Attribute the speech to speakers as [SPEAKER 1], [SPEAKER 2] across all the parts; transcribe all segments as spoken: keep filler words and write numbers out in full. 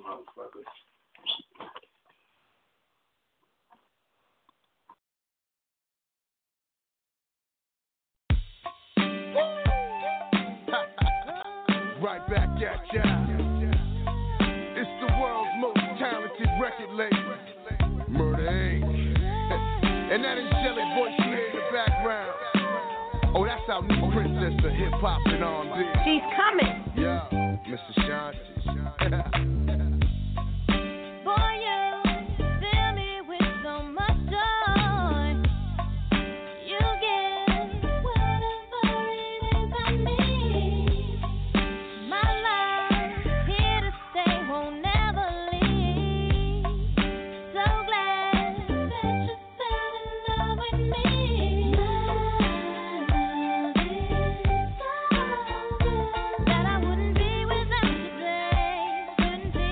[SPEAKER 1] motherfuckers.
[SPEAKER 2] Right back at ya. It's the world's most talented record label, Murder Incorporated. And that angelic voice you hear in the background, oh, that's our new princess of hip hop and R and B.
[SPEAKER 3] She's coming.
[SPEAKER 2] Yeah, Missus Shanti.
[SPEAKER 4] Boy, you fill me with so much joy. You give whatever it is I need. My love here to stay, won't never leave. So glad that you fell in love with me. My love is so good that I wouldn't be without you, babe. Wouldn't be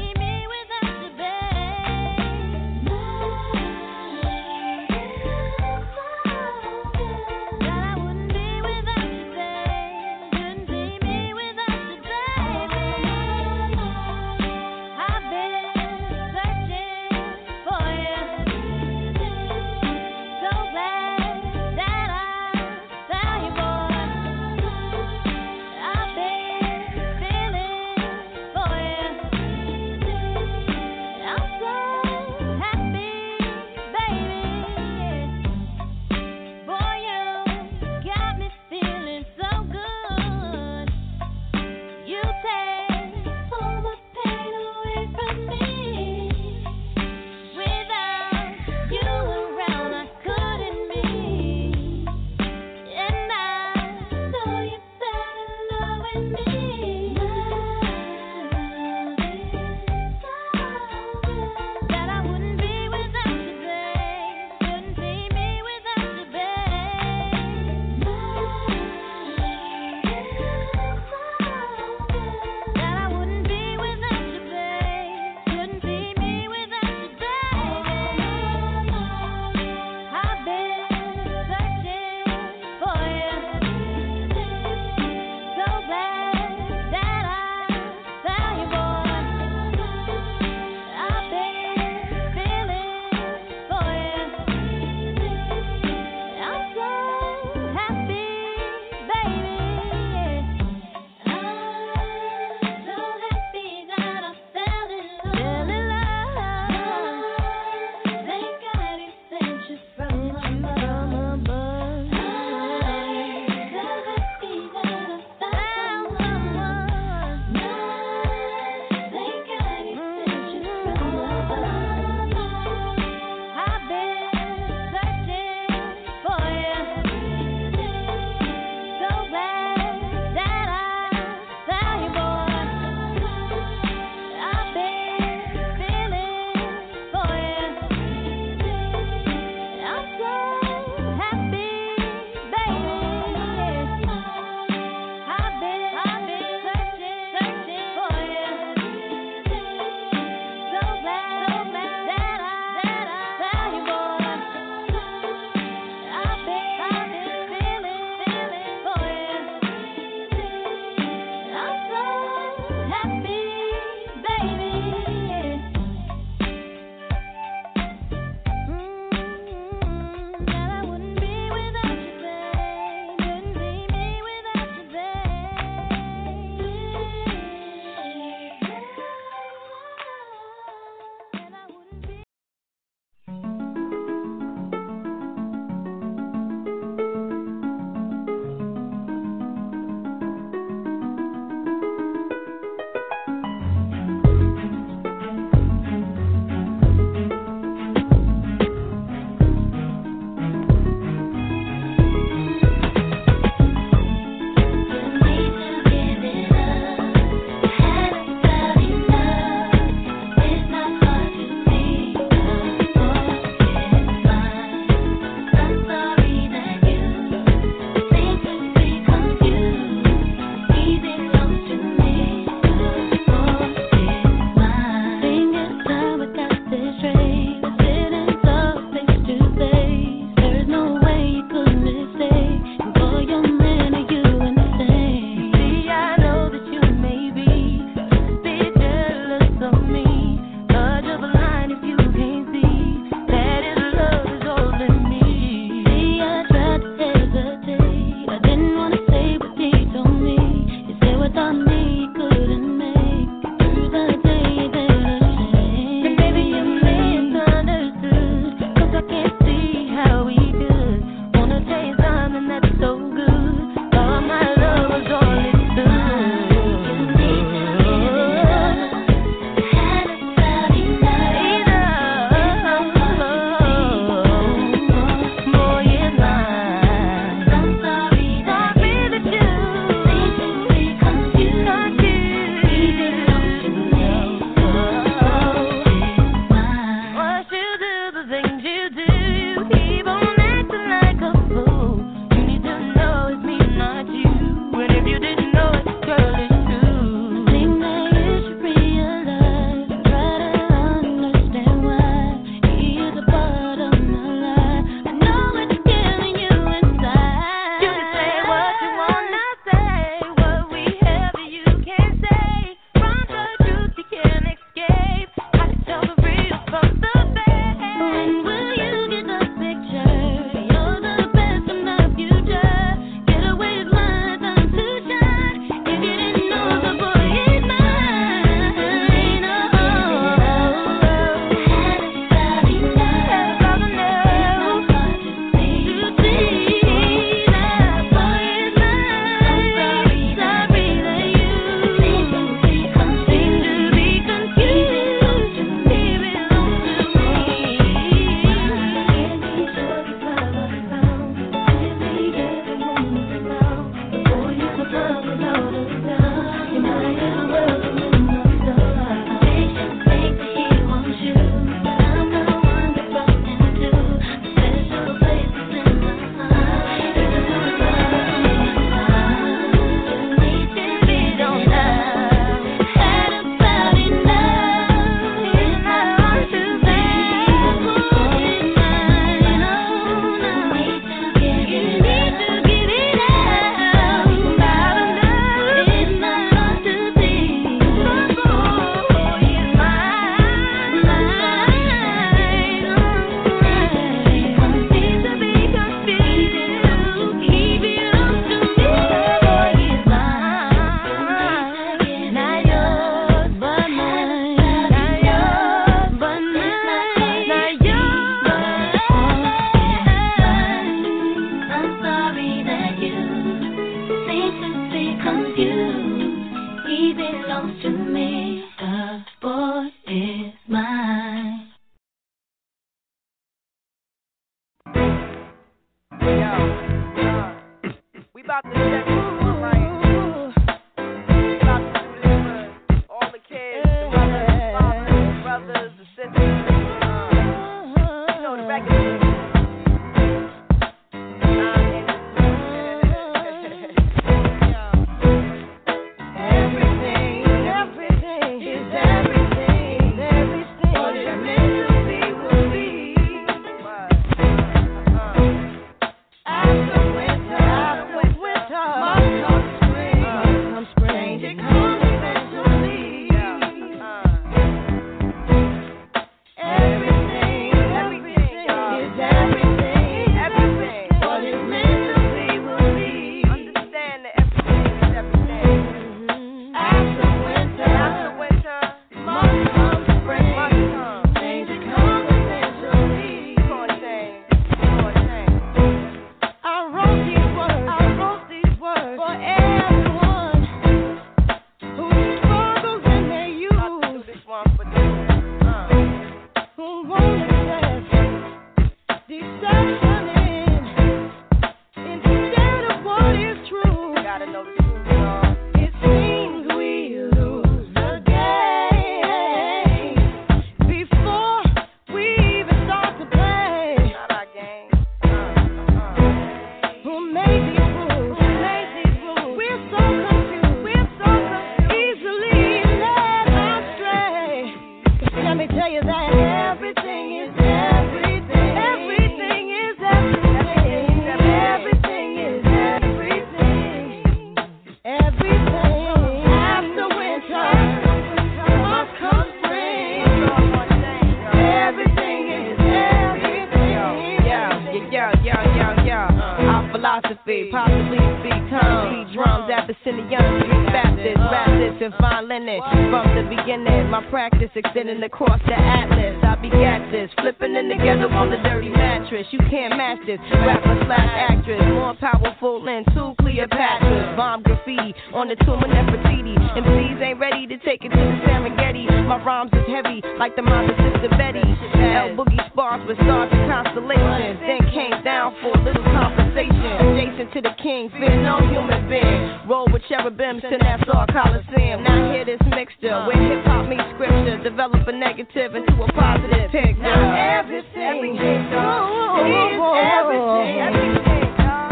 [SPEAKER 1] philosophy, possibly speak tongues, beat drums at the Simeon Street Baptist, Baptist and fine linen. From the beginning, my practice extending across the atlas. I begat this, flipping it together on the dirty mattress. You can't match this, rapper slash actress, more powerful than two Cleopatras. Bomb graffiti on the tomb of Nefertiti. M Cs ain't ready to take it to the Serengeti. My rhymes is heavy like the mind of Sister Betty. L Boogie spars with stars and constellations. Then came down for a little conversation. Adjacent to the king, fear no human being. Roll with cherubims to Nassau Coliseum. Now hear this mixture where hip hop meets scripture. Develop a negative into a positive picture. Now everything, everything, oh, oh, oh, everything, everything.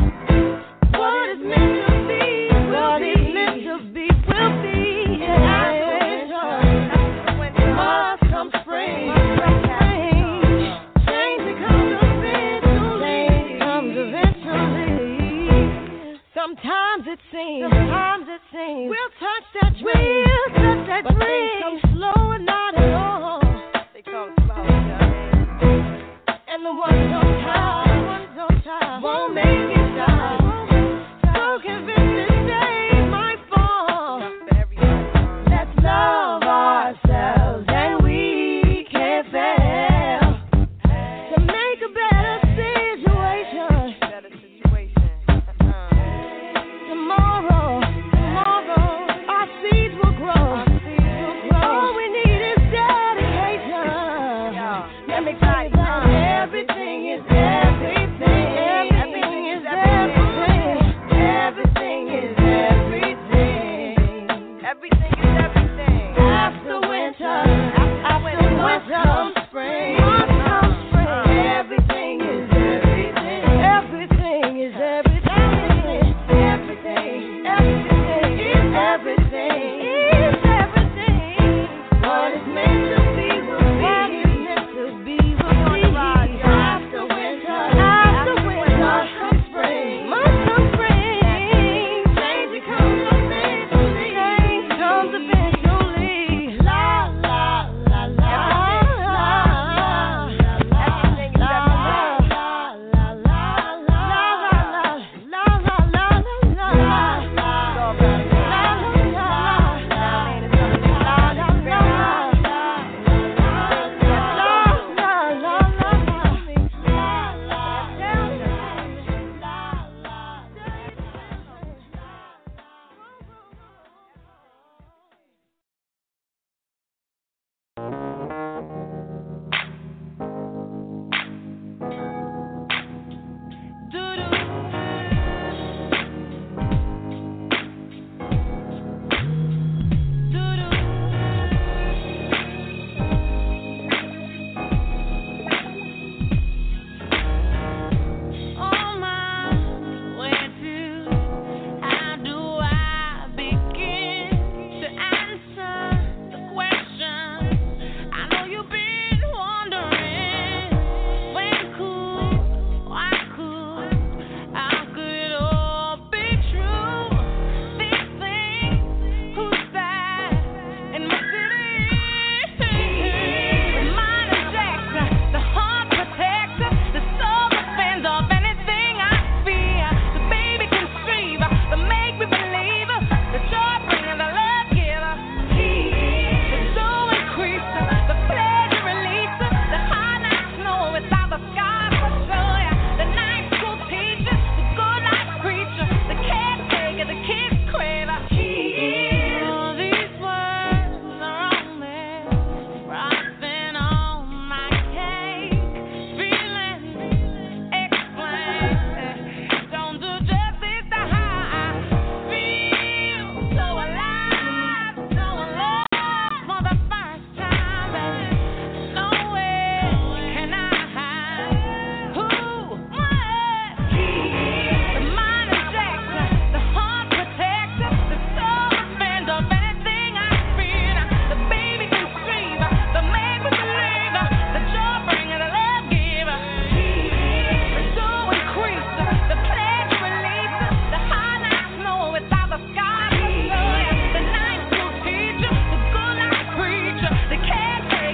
[SPEAKER 1] What is meant to be, what is meant to be, will be. Yeah. Must come spring. Sometimes it seems, sometimes it seems we'll touch that dream, we'll touch that but dream. They come slow and not at all. They come slow, and the ones on time, the ones on time.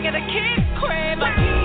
[SPEAKER 4] it a kick crib.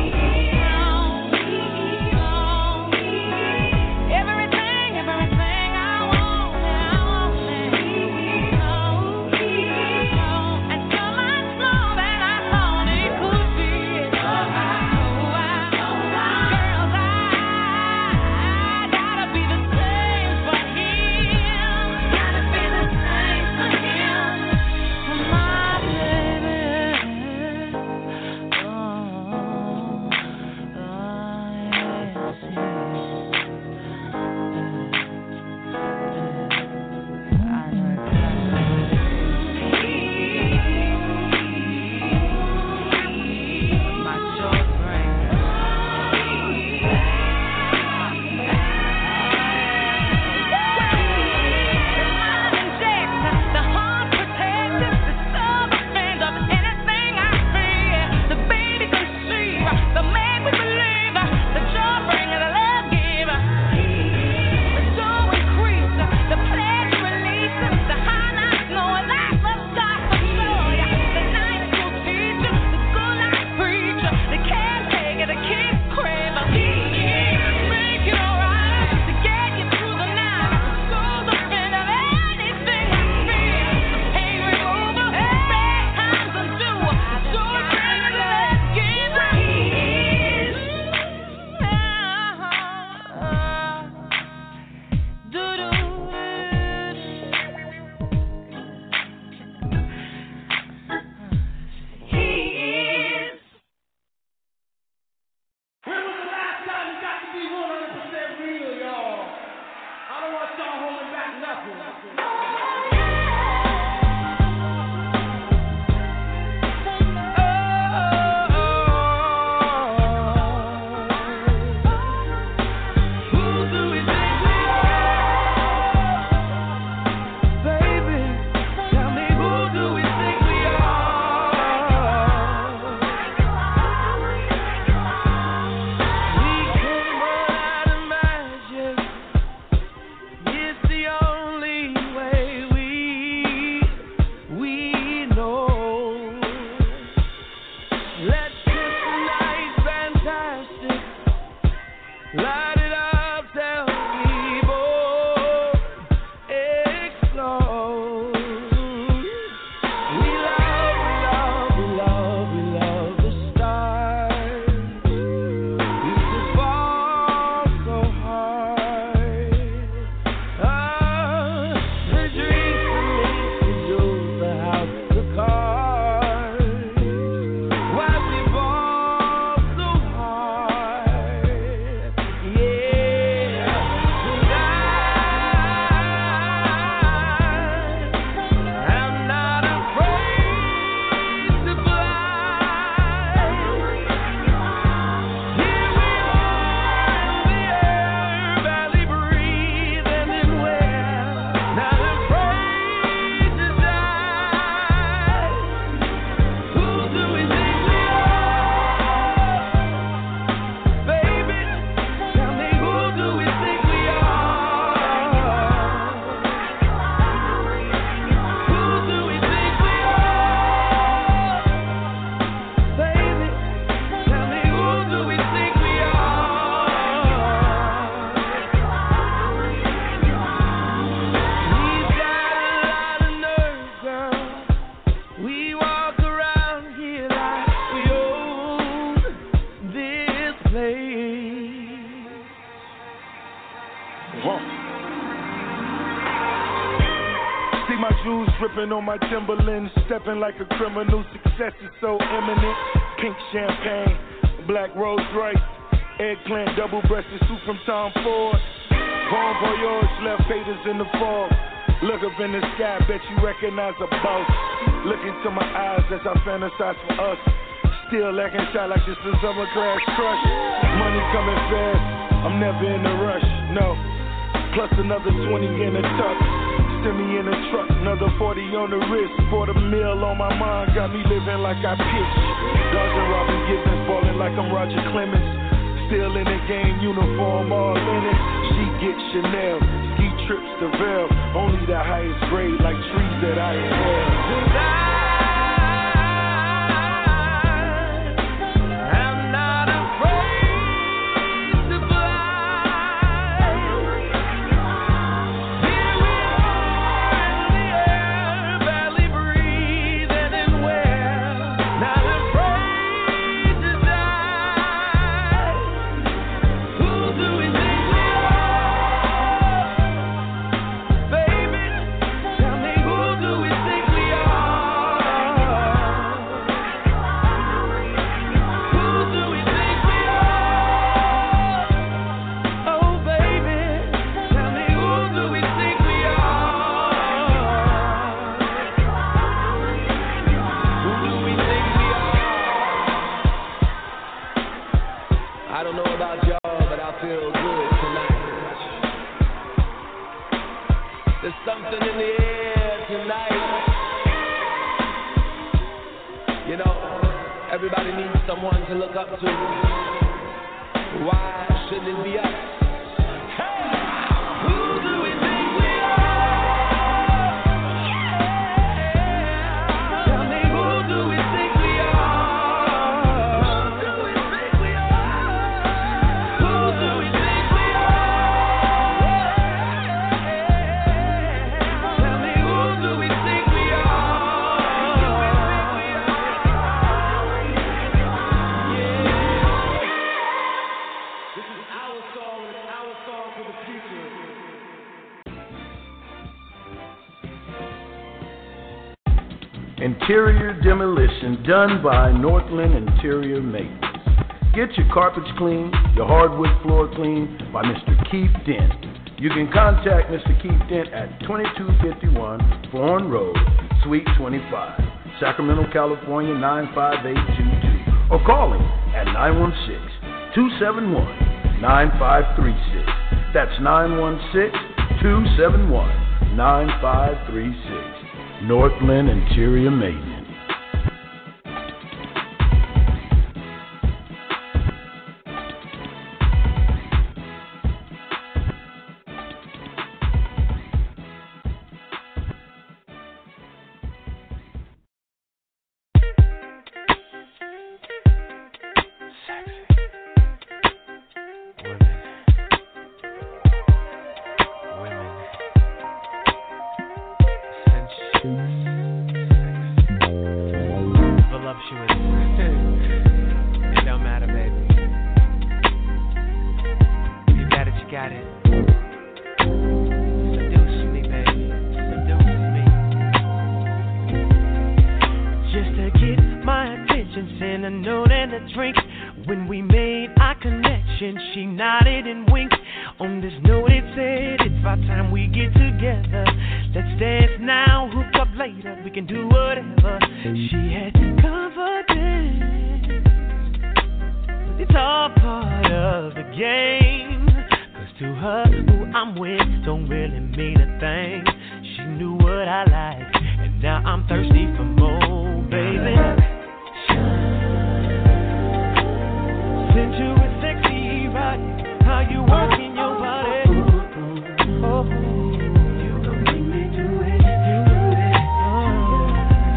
[SPEAKER 3] On my Timberlands, stepping like a criminal. Success is so imminent. Pink champagne, black Rolls Royce, eggplant, double-breasted suit from Tom Ford. Bon voyage, left haters in the fog. Look up in the sky, bet you recognize a boss. Look into my eyes as I fantasize for us. Still lacking shot like this is summer class crush. Money coming fast, I'm never in a rush, no. Plus another twenty in a tuck. Send me in a truck, another forty on the wrist. Quarter mil on my mind, got me living like I pitch. Dodging Robin Givens, balling like I'm Roger Clemens. Still in the game, uniform all in it. She gets Chanel, ski trips to Vail. Only the highest grade, like trees that I inhale.
[SPEAKER 5] don't know about y'all, but I feel good tonight. There's something in the air tonight. You know, everybody needs someone to look up to. Why shouldn't it be us? Hey! Who do we think we are? Tell me, who do we think we are? Who do we think we are? Who do we think we are? Tell me, who do we think we are? This is our song, it's our song for the future.
[SPEAKER 6] Interior demolition done by Northland Interior Maintenance. Get your carpets clean, your hardwood floor clean by Mister Keith Dent. You can contact Mister Keith Dent at twenty-two fifty-one Thorn Road, Suite twenty-five, Sacramento, California nine five eight two two, or call him at nine one six, two seven one, nine five three six. That's nine one six, two seven one, nine five three six. Northland Interior Maintenance.
[SPEAKER 7] Voluptuous. It don't matter, baby. You got it, you got it. Seduce me, baby. Seduce me. Just to get my attention, send a note and a drink. When we made our connection, she nodded and winked. On this note it said, it's about time we get together. Let's dance now, hook up later, we can do whatever. She had confidence, but it's all part of the game. Cause to her, who I'm with don't really mean a thing. She knew what I liked, and now I'm thirsty for more, baby. Sensuous, sexy, right? How you working your body? Oh, you gon' make me do it, do it. Oh,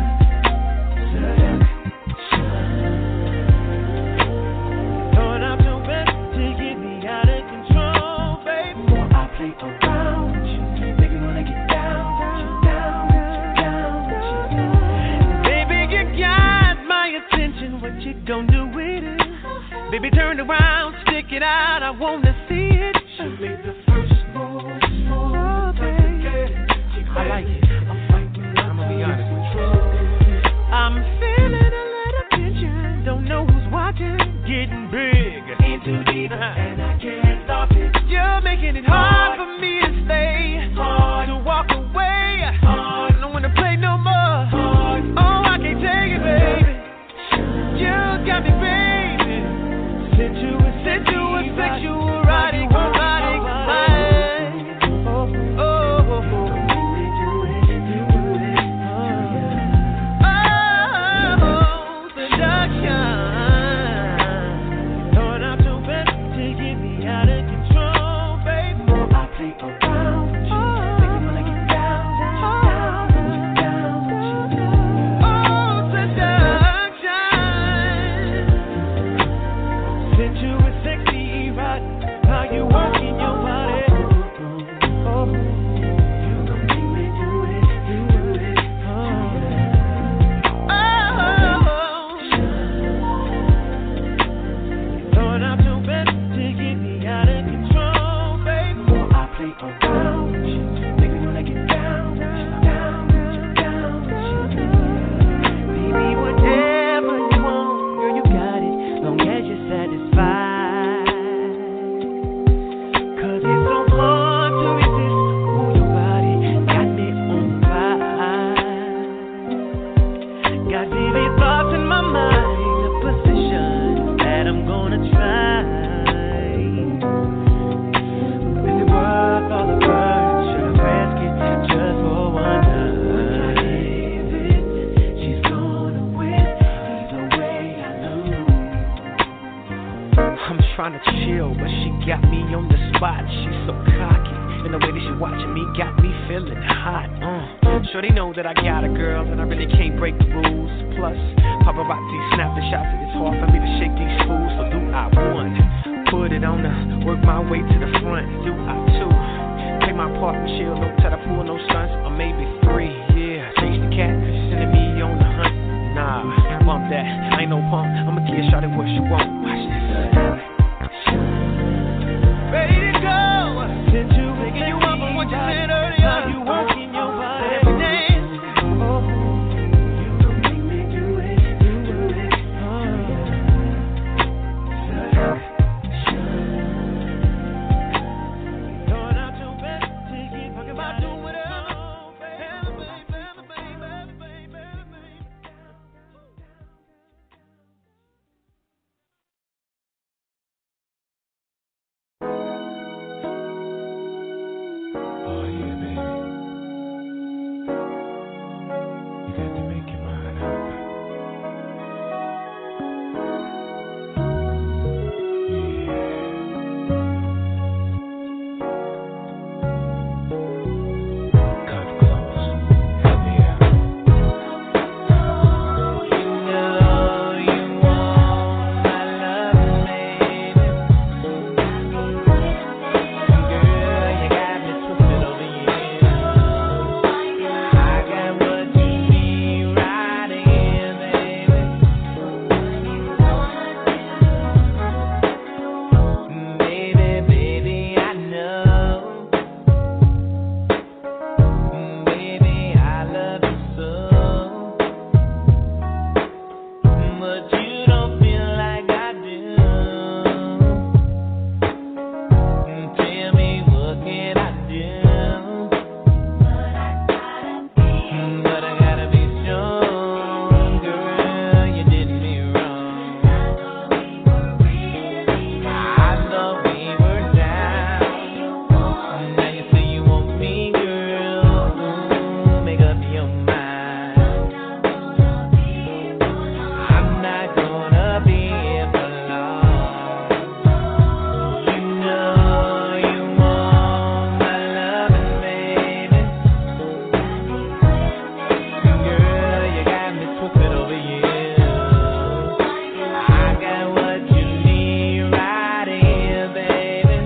[SPEAKER 7] throwing out your best to get me out of control, baby. Before I play around with you, make me wanna get down with you, down with you, down with you. Baby, you got my attention. What you gon' do with it? Baby, turn around, stick it out, I wanna see it. She made the first move, oh, baby. I like it. I'm fighting, I'm gonna be honest with you. I'm feeling a little tension, don't know who's watching, getting big, in too deep, and I can't stop it. You're making it hard for me to stay, hard to walk away, hard, I don't wanna play no more, hard. Oh, I can't take it, baby. You got me, baby. Sensuous, sensuous, sexual, erotic, erotic, mind. Oh, oh, oh, oh. Oh, seduction. Throwing out your best to get
[SPEAKER 8] trying to chill, but she got me on the spot. She's so cocky, and the way that she watching me got me feeling hot. Uh. Sure they know that I got a girl, and I really can't break the rules. Plus, paparazzi snap the shots, and it's hard for me to shake these fools. So do I one, put it on her, work my way to the front. Do I two, play my part and chill, no try to pull no stunts, or maybe three. Yeah, chase the cat, cause she's sending me on the hunt. Nah, bump that, I ain't no punk. I'ma give Shawty what she want. Watch this.
[SPEAKER 5] Ready to go. Since you picking you up on what you said earlier. Now you working your body every day. Oh, you gon' make me do it, do it. Throwing out your best ticket, talking about doing whatever. Baby, baby, baby, baby, baby.
[SPEAKER 9] Oh yeah, baby. You got to make your mind up. Yeah. Cut close. Help me out.
[SPEAKER 5] You know you want my love, baby. Girl, you got me twisted over you. I got what you need right here, baby. Baby, baby, I know. Baby, I love you so. But you don't feel like I do. Tell me what can I do? But I gotta be strong, girl. You did me wrong. I thought we were down. Now you say you want me, girl. Ooh, make up your mind. I'm not gonna be here for long. You know you want my loving, baby. Girl, you got me twisted over you. I got what you need right here, baby.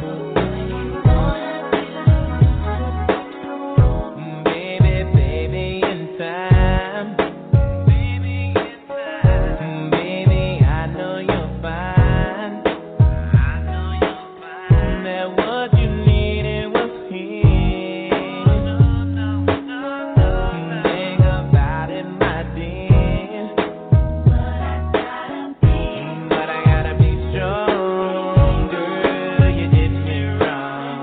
[SPEAKER 5] Baby, baby, in time. Baby, in time. Baby, I know you're fine. I know you're fine. That what you needed was here. Think about it, my dear. But I gotta be strong, girl. You did me wrong.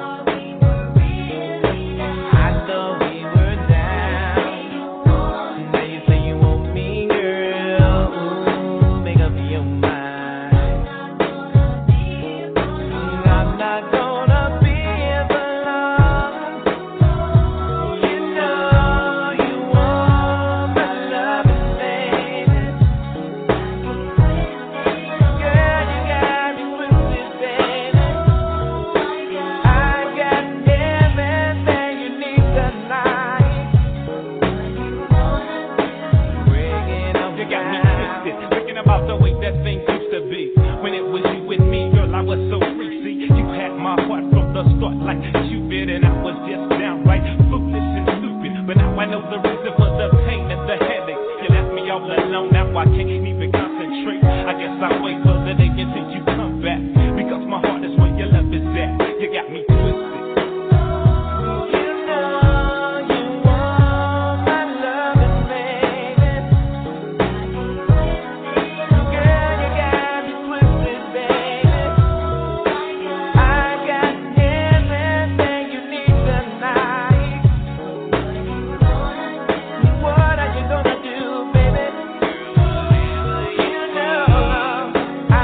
[SPEAKER 5] I thought we were down. Now you say you want me, girl. Ooh, make up your mind. I'm not gonna be here for long. You know you want my loving, baby. Girl, you got me twisted, baby. I got everything you need tonight. Breaking up,
[SPEAKER 8] You got me twisted, thinking about the way that thing used to be. When it was you with me, girl, I was so free. See, you had my heart from the start like Cupid, and I was just downright foolish and stupid. But now I know the reason for the pain and the headache. You left me all alone, now I can't even concentrate. I guess I'll wait for the day until you come back, because my heart is where your love is at. You got me twisted.
[SPEAKER 5] you know you want my loving, baby. Girl, you got me twisted, baby. I got everything you need tonight. What are you gonna do, baby? You know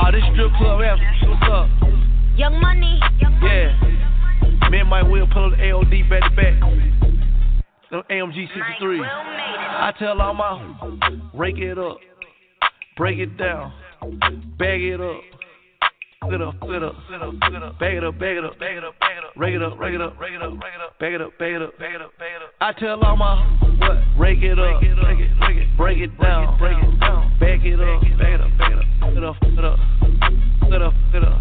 [SPEAKER 10] Oh, this strip club app. What's up?
[SPEAKER 4] Young Money.
[SPEAKER 10] Yeah. Me and Mike Will pull up the A O D back to back. The A M G sixty-three. I tell all my rake it up, break it down, bag it up. It up, it up, it up, it up, bag it up, bag it up, bag it up, bag it up, rake it up, rake it up, rake it up, rake it up, bag it up, bag it up, bag it up, bag it up. I tell all my what? Rake it up, rake it, rake it, break it down, break it down, bag it up, bag it up, bag it up, it up, it up, it up, it up,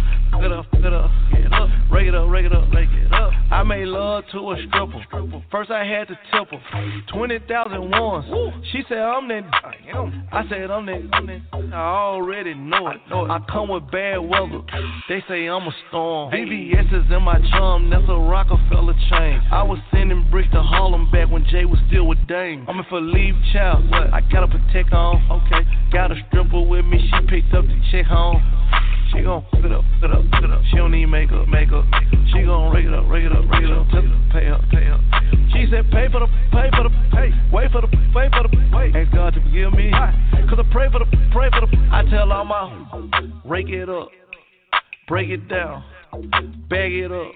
[SPEAKER 10] it up, it up, get up, rake it up, rake it up, rake it up. I made love to a stripper. First I had to tip her twenty thousand ones. She said I'm that. I said I'm that. I'm that. I already know it. I come with bad weather. They say I'm a storm. V V S is in my chum. That's a Rockefeller chain. I was sending bricks to Harlem back when Jay was still with Dame. I'm in for leave child. What? I gotta protect on. Okay. Got a stripper with me. She picked up the check home. She gon' fit up, fit up, fit up. She don't need makeup, makeup. She gon' rake it up, rake it up, rake it up. Tell her, pay up, pay up. She said, pay for the, pay for the, pay. Wait for the, wait for the, wait. Ask God to forgive me. Cause I pray for the, pray for the. I tell all my, rake it up, break it down, bag it up.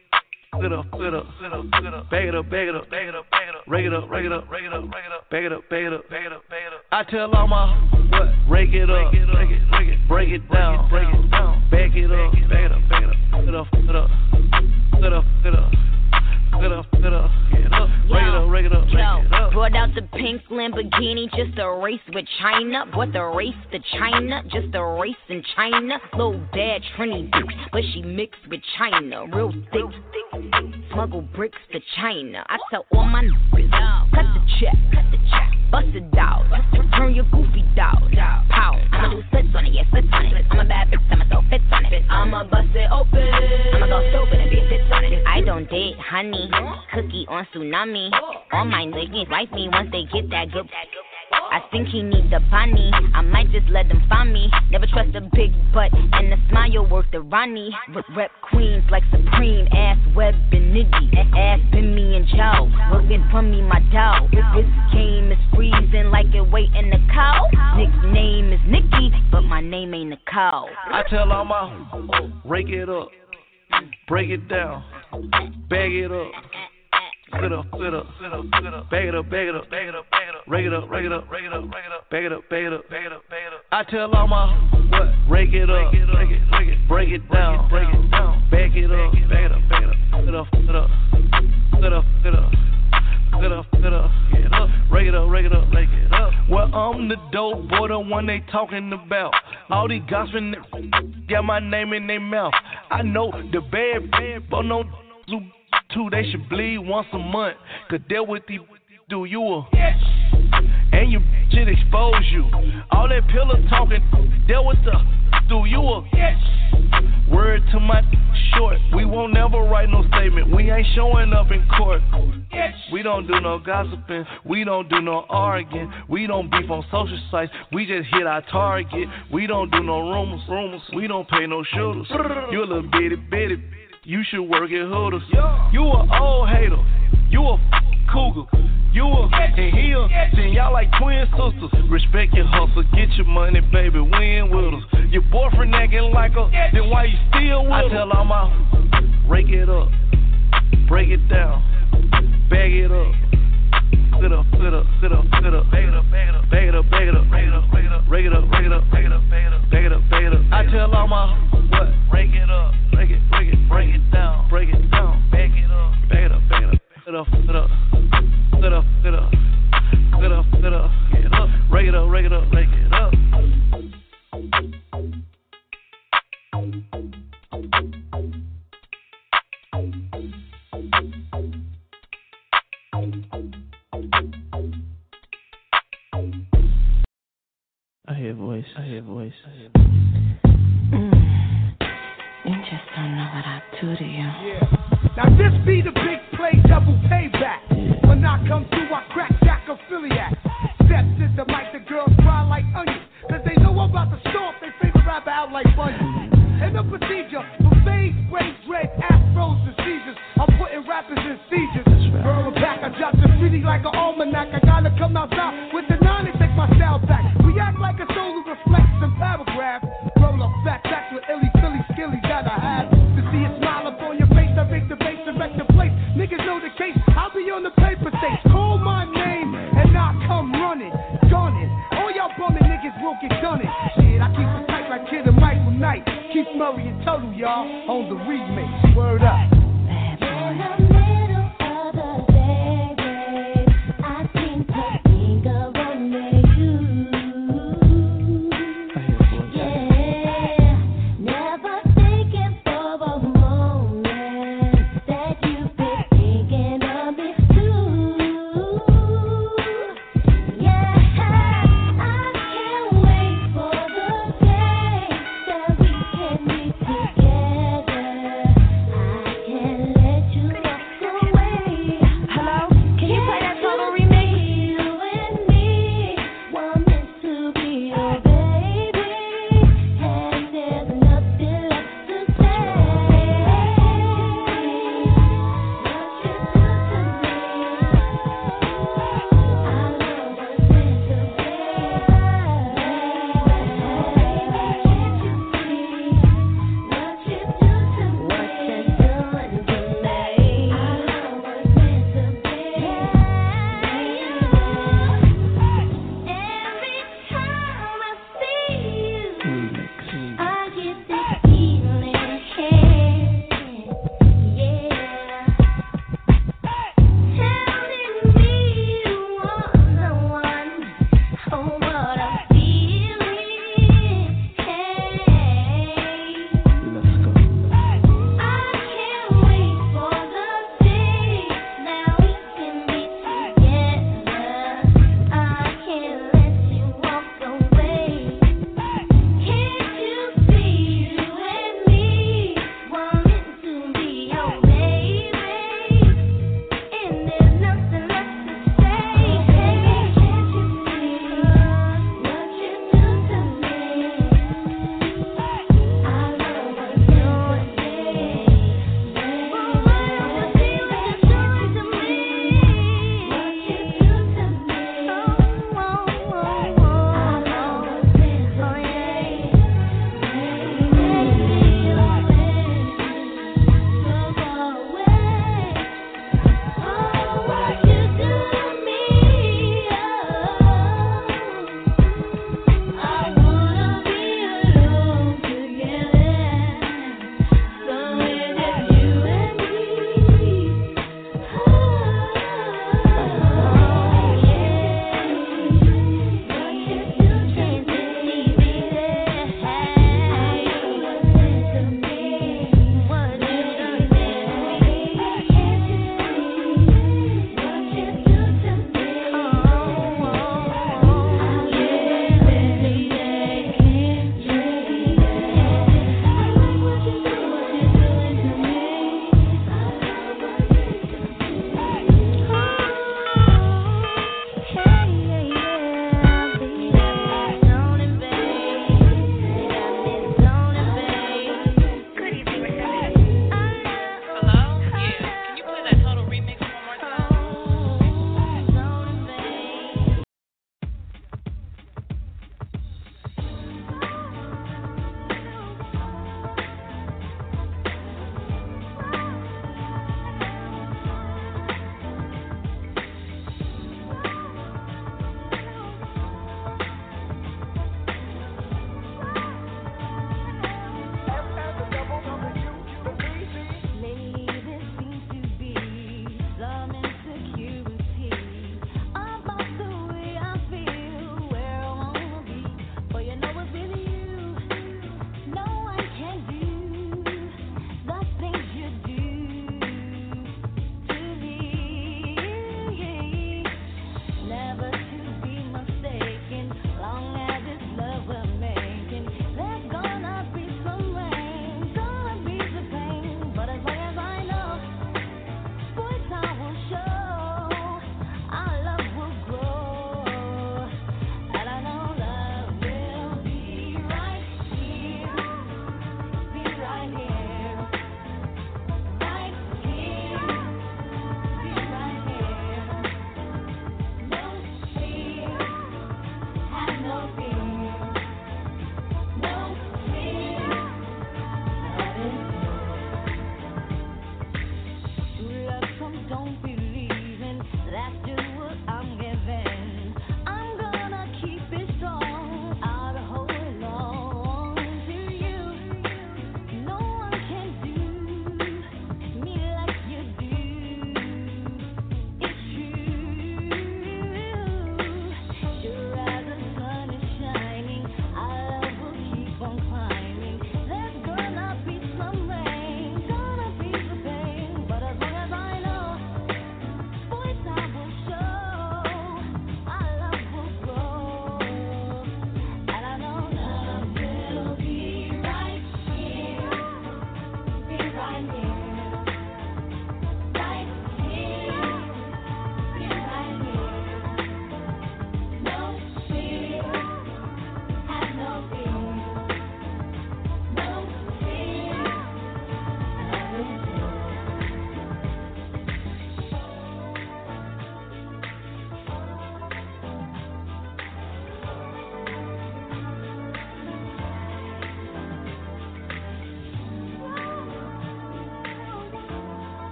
[SPEAKER 10] Fit up, fit up, fit up, fit up, bag it up, bag it up, bag it up, bag it up, rake it up, rake it up, rake it up, rake it up, bag it up, bag it up, bag it up, bag it up. I tell all my what? Rake it up, rake it, rake it, break it down, break it down, bag it up, bag it up, bag it up, fit up, fit up, fit up, fit up. Get up, get up, get up, rake it up, rake it up, rake it up.
[SPEAKER 4] Brought out the pink Lamborghini just a race with China. What the race to China? Just a race in China. Little bad Trini bitch, but she mixed with China. Real thick, smuggle bricks to China. I tell all my niggas, cut the check, cut the check, bust it out, turn your goofy down, pow. I'ma do splits on it, yeah, splits on it. I'm a bad bitch, I'ma throw fits on it. I'ma bust it open, I'ma go stupid and be a fits on it. I don't date honey. Cookie on tsunami. All my niggas like me once they get that good. I think he need the bunny. I might just let them find me. Never trust a big butt and the smile worth the Ronnie. Rep queens like Supreme. Ass Web and Niggy. Ass been me and Joe. Working for me, my dog. This game is freezing like it wait in the cow. Nick's name is Nikki, but my name ain't a cow.
[SPEAKER 10] I tell all my rake it up, break it down, bag it up. Fit up, fit up, fit up, fit up, bag it up, bag it up, bag it up, bag it up, rake it up, rake it up, rake it up, rake it up, bag it up, bag it up, bag it up, bag it up. I tell all my what? Rake it up, rake it, rake it, break it down, break it down, bag it up, bag it up, bag it up, fit up, fit up, fit up, fit up, fit up, fit up, get up, rake it up, rake it up, rake it up. Well, I'm the dope boy, the one they talking about. All these gossiping got my name in their mouth. I know the bad, bad, but no zoo. Two, they should bleed once a month. Cause deal with these do you a and you shit expose you. All that pillow talking, deal with the do you a word to my short. We won't never write no statement. We ain't showing up in court. We don't do no gossiping. We don't do no arguing. We don't beef on social sites. We just hit our target. We don't do no rumors. Rumors. We don't pay no shooters. You a little bitty bitty. You should work at Hooters. You a old hater. You a cougar. You a and he a then y'all like twin sisters. Respect your hustle. Get your money, baby. Win with us. Your boyfriend acting like a then why you still with I tell all my rake it up, break it down, bag it up. Sit up, sit up, sit up, sit up, bag it up, bag it up, bag it up, bag it up, rake it up, rake it up, rake it up, rake it up, bag it up, bag it up, bag it up, bag it up. I tell all my what? Rake it up, rake it, rake it, break it down, break it down, bag it up, bag it up, bag it up, sit up, sit up, sit up, sit up, sit up, sit up, get up, rake it up, rake it up, rake it up.
[SPEAKER 11] I hear voice, I hear voice, I hear voice.
[SPEAKER 12] Mm. You just don't know what I do to you.
[SPEAKER 13] Yeah. Now this be the big play, double payback. Yeah. When I come through, I crack Jack affiliate. Steps to the mic, the girls cry like onions. Cause they know I'm about to stomp they favorite rapper out like bunions. And the procedure, from fade, sprays, red, afros to seizures. I'm putting rappers in seizures. Right. Girl, back, I drop the city like an almanac. I gotta come outside with the nine and take my style back. React like a soul who reflects in paragraphs. Girl, don't get done it. Shit, I keep it tight like Kid and Michael Knight. Keith Murray and Total, y'all, on the remix. Word up.
[SPEAKER 14] Together, I can't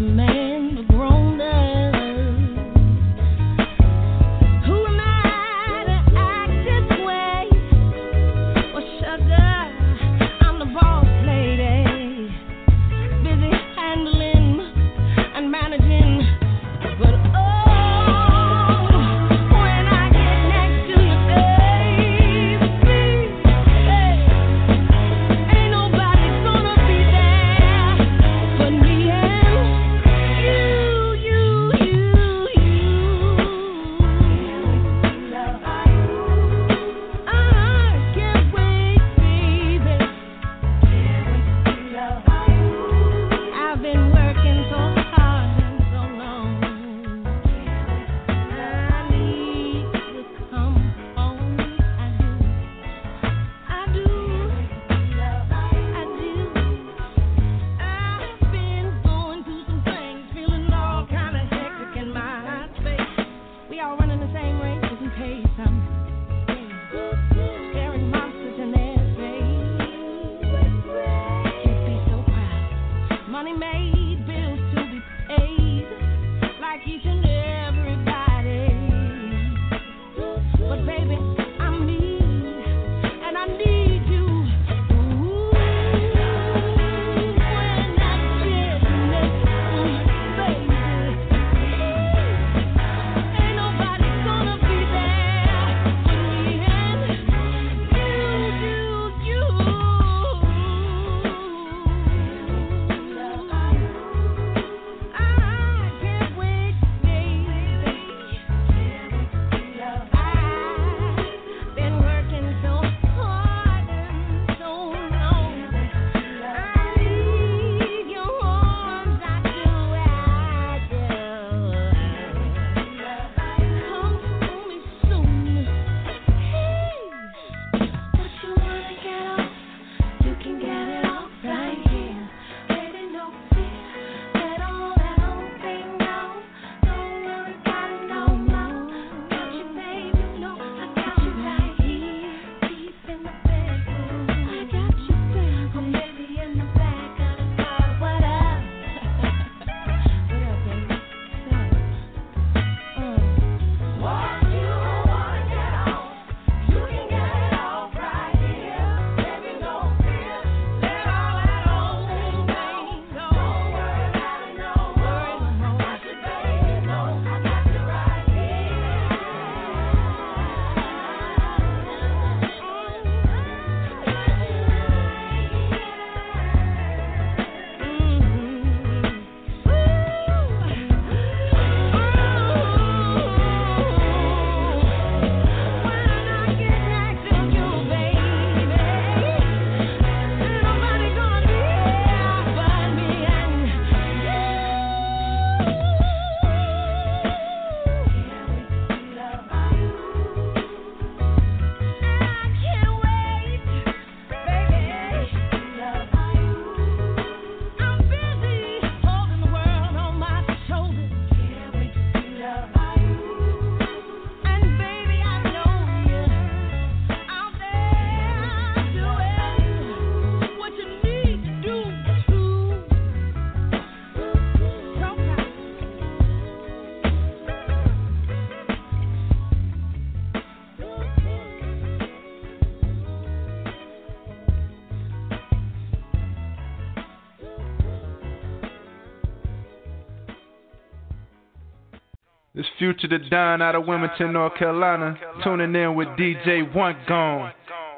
[SPEAKER 14] It's Future the Don out of Wilmington, North Carolina, tuning in with D J One Gone.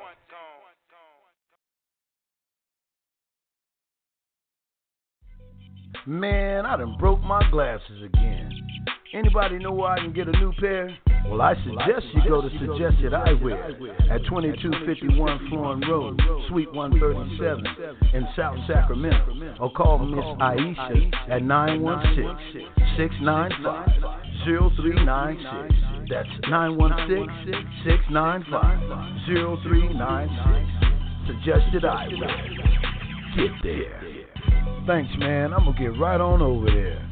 [SPEAKER 6] Man, I done broke my glasses again. Anybody know where I can get a new pair? Well, I suggest you go to Suggested Eyewear at twenty-two fifty-one Florin Road, Suite one thirty-seven in South Sacramento. Or call Miss Aisha at nine one six, six nine five, zero three nine six. That's nine one six, six nine five, zero three nine six. Suggested Eyewear. Get there. Thanks, man. I'm going to get right on over there.